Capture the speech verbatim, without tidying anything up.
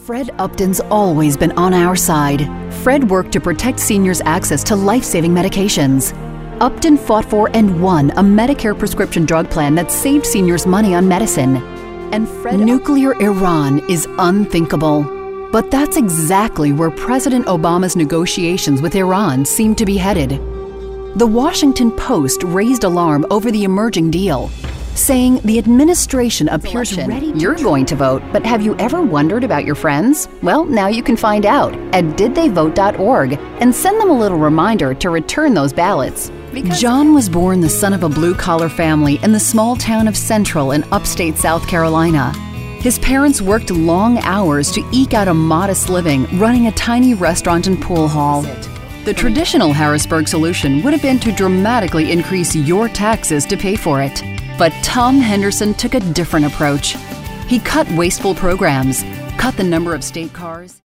Fred Upton's always been on our side. Fred worked to protect seniors' access to life-saving medications. Upton fought for and won a Medicare prescription drug plan that saved seniors money on medicine. And Fred Nuclear Iran is unthinkable. But that's exactly where President Obama's negotiations with Iran seem to be headed. The Washington Post raised alarm over the emerging deal, saying the administration appears ready. You're going to vote, but have you ever wondered about your friends? Well, now you can find out at did they vote dot org and send them a little reminder to return those ballots. Because John was born the son of a blue-collar family in the small town of Central in upstate South Carolina. His parents worked long hours to eke out a modest living running a tiny restaurant and pool hall. The traditional Harrisburg solution would have been to dramatically increase your taxes to pay for it. But Tom Henderson took a different approach. He cut wasteful programs, cut the number of state cars.